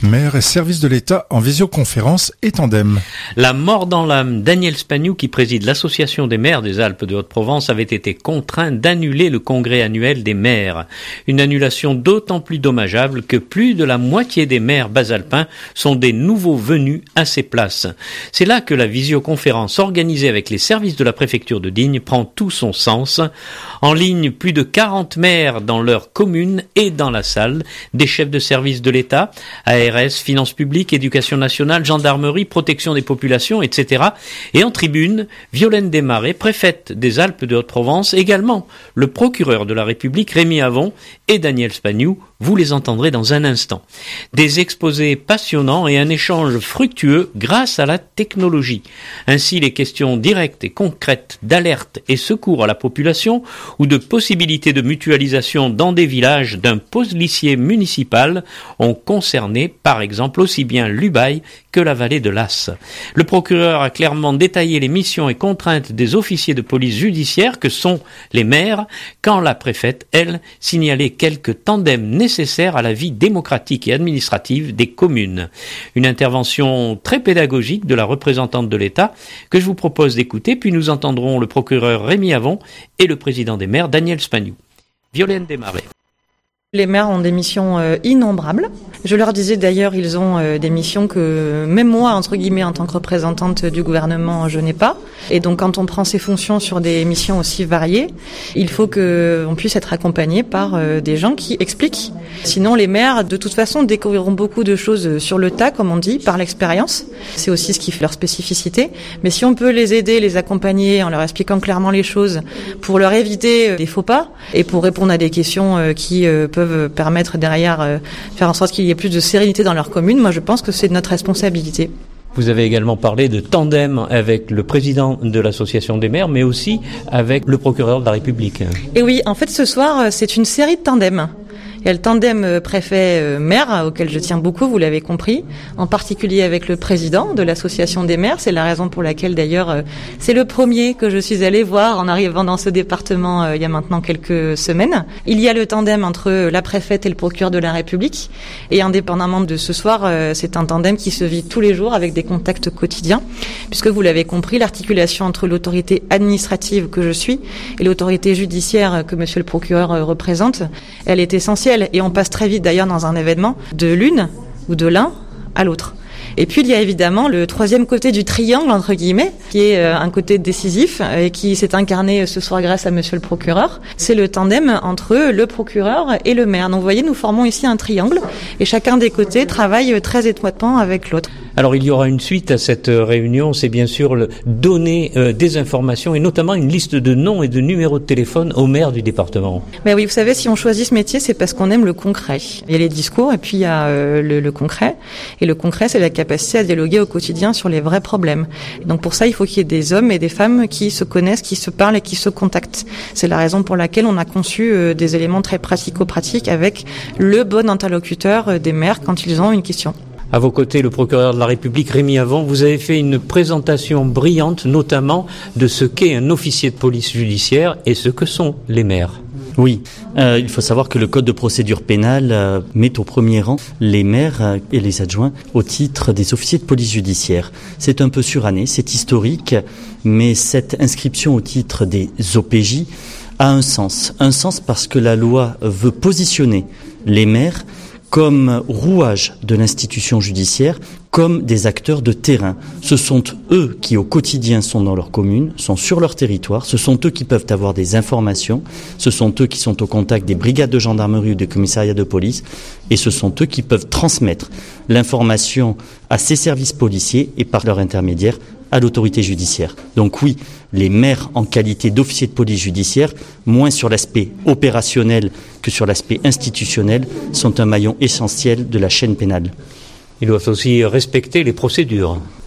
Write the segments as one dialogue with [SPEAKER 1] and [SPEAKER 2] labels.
[SPEAKER 1] Maire et services de l'État en visioconférence et tandem.
[SPEAKER 2] La mort dans l'âme, Daniel Spagnoux, qui préside l'Association des maires des Alpes de Haute-Provence, avait été contraint d'annuler le congrès annuel des maires. Une annulation d'autant plus dommageable que plus de la moitié des maires basalpins sont des nouveaux venus à ces places. C'est là que la visioconférence organisée avec les services de la préfecture de Digne prend tout son sens. En ligne, plus de 40 maires dans leur commune et dans la salle, des chefs de services de l'État, ARS, Finances publiques, Éducation nationale, Gendarmerie, Protection des populations, etc. Et en tribune, Violaine Desmarais, préfète des Alpes de Haute-Provence, également le procureur de la République, Rémi Avon, et Daniel Spagnoux. Vous les entendrez dans un instant. Des exposés passionnants et un échange fructueux grâce à la technologie. Ainsi, les questions directes et concrètes d'alerte et secours à la population ou de possibilités de mutualisation dans des villages d'un policier municipal ont concerné, par exemple, aussi bien l'Ubaye que la vallée de l'Asse. Le procureur a clairement détaillé les missions et contraintes des officiers de police judiciaire que sont les maires, quand la préfète, elle, signalait quelques tandems nécessaires à la vie démocratique et administrative des communes. Une intervention très pédagogique de la représentante de l'État que je vous propose d'écouter, puis nous entendrons le procureur Rémi Avon et le président des maires, Daniel Spagnoux. Violaine Desmarais.
[SPEAKER 3] Les maires ont des missions innombrables. Je leur disais d'ailleurs, ils ont des missions que même moi, entre guillemets, en tant que représentante du gouvernement, je n'ai pas. Et donc quand on prend ces fonctions sur des missions aussi variées, il faut qu'on puisse être accompagné par des gens qui expliquent. Sinon, les maires, de toute façon, découvriront beaucoup de choses sur le tas, comme on dit, par l'expérience. C'est aussi ce qui fait leur spécificité. Mais si on peut les aider, les accompagner en leur expliquant clairement les choses, pour leur éviter des faux pas et pour répondre à des questions qui peuvent permettre derrière faire en sorte qu'il y ait plus de sérénité dans leur commune, moi je pense que c'est de notre responsabilité.
[SPEAKER 2] Vous avez également parlé de tandem avec le président de l'Association des maires, mais aussi avec le procureur de la République.
[SPEAKER 3] Et oui, en fait ce soir c'est une série de tandems. Il y a le tandem préfet-maire auquel je tiens beaucoup, vous l'avez compris, en particulier avec le président de l'association des maires. C'est la raison pour laquelle d'ailleurs c'est le premier que je suis allée voir en arrivant dans ce département il y a maintenant quelques semaines. Il y a le tandem entre la préfète et le procureur de la République. Et indépendamment de ce soir, c'est un tandem qui se vit tous les jours avec des contacts quotidiens. Puisque vous l'avez compris, l'articulation entre l'autorité administrative que je suis et l'autorité judiciaire que monsieur le procureur représente, elle est essentielle. Et on passe très vite d'ailleurs dans un événement de l'une ou de l'un à l'autre. Et puis il y a évidemment le troisième côté du triangle, entre guillemets, qui est un côté décisif et qui s'est incarné ce soir grâce à monsieur le procureur. C'est le tandem entre le procureur et le maire. Donc vous voyez, nous formons ici un triangle et chacun des côtés travaille très étroitement avec l'autre.
[SPEAKER 2] Alors il y aura une suite à cette réunion, c'est bien sûr donner des informations et notamment une liste de noms et de numéros de téléphone aux maires du département.
[SPEAKER 3] Ben oui, vous savez, si on choisit ce métier, c'est parce qu'on aime le concret. Il y a les discours et puis il y a le concret. Et le concret, c'est la capacité à dialoguer au quotidien sur les vrais problèmes. Et donc pour ça, il faut qu'il y ait des hommes et des femmes qui se connaissent, qui se parlent et qui se contactent. C'est la raison pour laquelle on a conçu des éléments très pratico-pratiques avec le bon interlocuteur des maires quand ils ont une question.
[SPEAKER 2] À vos côtés, le procureur de la République, Rémi Avon, vous avez fait une présentation brillante, notamment de ce qu'est un officier de police judiciaire et ce que sont les maires.
[SPEAKER 4] Oui, il faut savoir que le code de procédure pénale met au premier rang les maires et les adjoints au titre des officiers de police judiciaire. C'est un peu suranné, c'est historique, mais cette inscription au titre des OPJ a un sens. Un sens parce que la loi veut positionner les maires comme rouage de l'institution judiciaire, comme des acteurs de terrain. Ce sont eux qui au quotidien sont dans leur commune, sont sur leur territoire, ce sont eux qui peuvent avoir des informations, ce sont eux qui sont au contact des brigades de gendarmerie ou des commissariats de police, et ce sont eux qui peuvent transmettre l'information à ces services policiers et par leur intermédiaire à l'autorité judiciaire. Donc oui, les maires en qualité d'officiers de police judiciaire, moins sur l'aspect opérationnel que sur l'aspect institutionnel, sont un maillon essentiel de la chaîne pénale.
[SPEAKER 2] Ils doivent aussi respecter les procédures.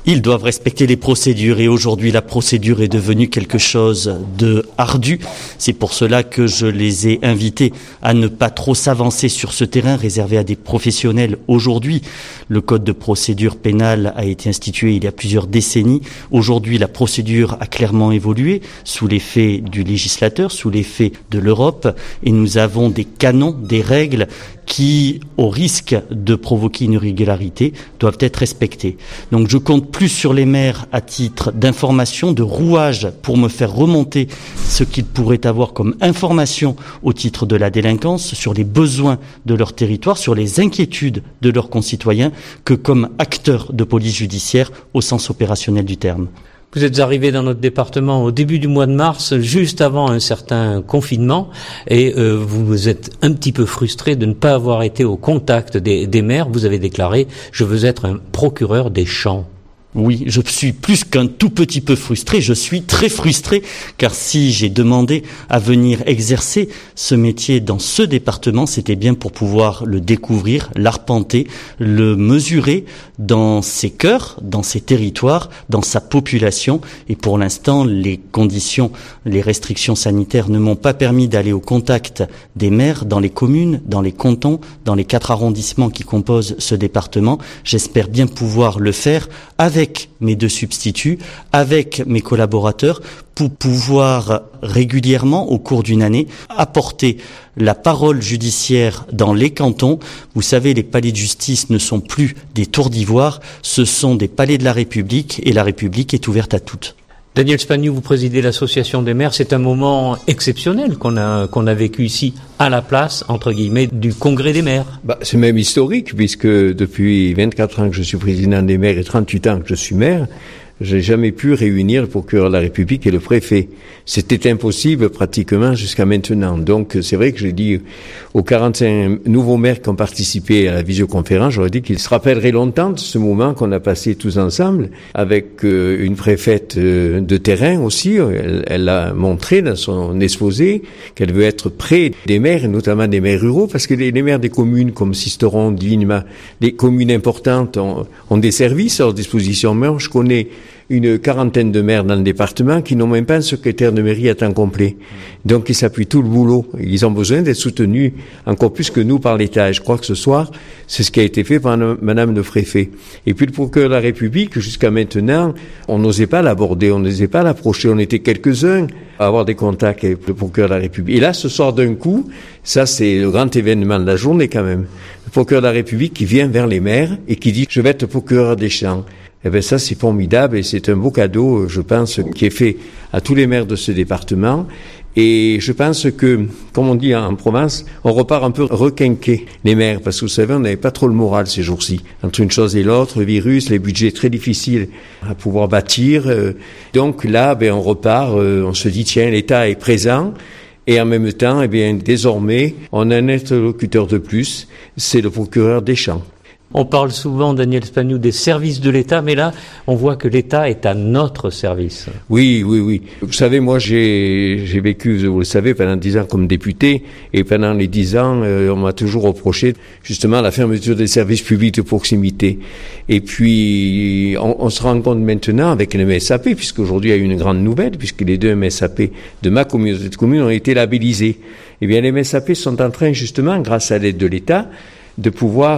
[SPEAKER 4] Ils doivent respecter les procédures et aujourd'hui la procédure est devenue quelque chose de ardu. C'est pour cela que je les ai invités à ne pas trop s'avancer sur ce terrain réservé à des professionnels aujourd'hui. Le code de procédure pénale a été institué il y a plusieurs décennies. Aujourd'hui, la procédure a clairement évolué sous l'effet du législateur, sous l'effet de l'Europe et nous avons des canons, des règles qui, au risque de provoquer une irrégularité, doivent être respectées. Donc je compte plus sur les maires à titre d'information, de rouage pour me faire remonter ce qu'ils pourraient avoir comme information au titre de la délinquance, sur les besoins de leur territoire, sur les inquiétudes de leurs concitoyens, que comme acteurs de police judiciaire au sens opérationnel du terme.
[SPEAKER 2] Vous êtes arrivé dans notre département au début du mois de mars, juste avant un certain confinement, et vous êtes un petit peu frustré de ne pas avoir été au contact des maires. Vous avez déclaré « Je veux être un procureur des champs ».
[SPEAKER 4] Oui, je suis plus qu'un tout petit peu frustré, je suis très frustré, car si j'ai demandé à venir exercer ce métier dans ce département, c'était bien pour pouvoir le découvrir, l'arpenter, le mesurer dans ses cœurs, dans ses territoires, dans sa population. Et pour l'instant, les conditions, les restrictions sanitaires ne m'ont pas permis d'aller au contact des maires dans les communes, dans les cantons, dans les 4 arrondissements qui composent ce département. J'espère bien pouvoir le faire avec mes 2 substituts, avec mes collaborateurs, pour pouvoir régulièrement, au cours d'une année, apporter la parole judiciaire dans les cantons. Vous savez, les palais de justice ne sont plus des tours d'ivoire, ce sont des palais de la République, et la République est ouverte à toutes.
[SPEAKER 2] Daniel Spagnoux, vous présidez l'association des maires. C'est un moment exceptionnel qu'on a vécu ici, à la place, entre guillemets, du congrès des maires.
[SPEAKER 5] C'est même historique, puisque depuis 24 ans que je suis président des maires et 38 ans que je suis maire, j'ai jamais pu réunir le procureur de la République et le préfet. C'était impossible pratiquement jusqu'à maintenant. Donc c'est vrai que j'ai dit aux 45 nouveaux maires qui ont participé à la visioconférence, j'aurais dit qu'ils se rappelleraient longtemps de ce moment qu'on a passé tous ensemble, avec une préfète de terrain aussi. Elle a montré dans son exposé qu'elle veut être près des maires, et notamment des maires ruraux, parce que les maires des communes comme Sisteron, Digne, les communes importantes ont des services à leur disposition. Moi, je connais une 40aine de maires dans le département qui n'ont même pas un secrétaire de mairie à temps complet. Donc ils s'appuient tout le boulot. Ils ont besoin d'être soutenus encore plus que nous par l'État. Et je crois que ce soir, c'est ce qui a été fait par Madame le préfet. Et puis le procureur de la République, jusqu'à maintenant, on n'osait pas l'aborder, on n'osait pas l'approcher. On était quelques-uns à avoir des contacts avec le procureur de la République. Et là, ce soir d'un coup, ça c'est le grand événement de la journée quand même. Le procureur de la République qui vient vers les maires et qui dit « Je vais être procureur des champs ». Eh bien ça c'est formidable et c'est un beau cadeau, je pense, qui est fait à tous les maires de ce département. Et je pense que, comme on dit en Provence, on repart un peu requinqué, les maires, parce que vous savez, on n'avait pas trop le moral ces jours-ci. Entre une chose et l'autre, le virus, les budgets très difficiles à pouvoir bâtir. Donc là, on repart, on se dit, tiens, l'État est présent. Et en même temps, désormais, on a un interlocuteur de plus, c'est le procureur des champs.
[SPEAKER 2] On parle souvent, Daniel Spagnoux, des services de l'État, mais là, on voit que l'État est à notre service.
[SPEAKER 5] Oui. Vous savez, moi, j'ai vécu, vous le savez, pendant 10 ans comme député, et pendant les 10 ans, on m'a toujours reproché, justement, la fermeture des services publics de proximité. Et puis, on se rend compte maintenant, avec les MSAP, puisqu'aujourd'hui, il y a eu une grande nouvelle, puisque les 2 MSAP de ma communauté de communes ont été labellisés. Eh bien, les MSAP sont en train, justement, grâce à l'aide de l'État, de pouvoir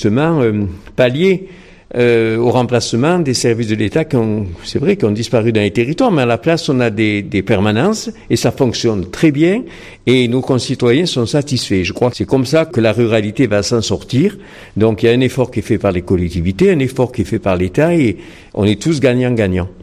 [SPEAKER 5] pallier au remplacement des services de l'État qui ont disparu dans les territoires, mais à la place on a des permanences et ça fonctionne très bien et nos concitoyens sont satisfaits. Je crois que c'est comme ça que la ruralité va s'en sortir. Donc il y a un effort qui est fait par les collectivités, un effort qui est fait par l'État et on est tous gagnants-gagnants.